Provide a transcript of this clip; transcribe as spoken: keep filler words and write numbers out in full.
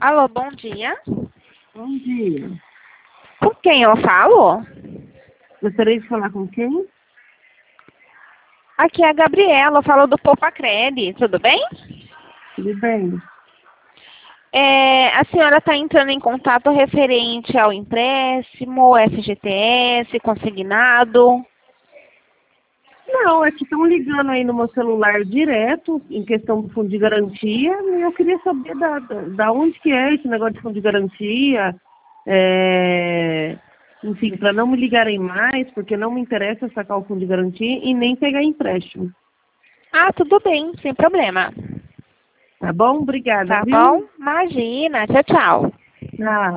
Alô, bom dia. Bom dia. Com quem eu falo? Gostaria de falar com quem? Aqui é a Gabriela, eu falo do Poupacred, tudo bem? Tudo bem? É, a senhora está entrando em contato referente ao empréstimo, F G T S, consignado. Não, é que estão ligando aí no meu celular direto, em questão do fundo de garantia, e eu queria saber da, da, da onde que é esse negócio de fundo de garantia, é, enfim, para não me ligarem mais, porque não me interessa sacar o fundo de garantia e nem pegar empréstimo. Ah, tudo bem, sem problema. Tá bom? Obrigada, Tá viu? bom? Imagina, tchau, tchau. Ah.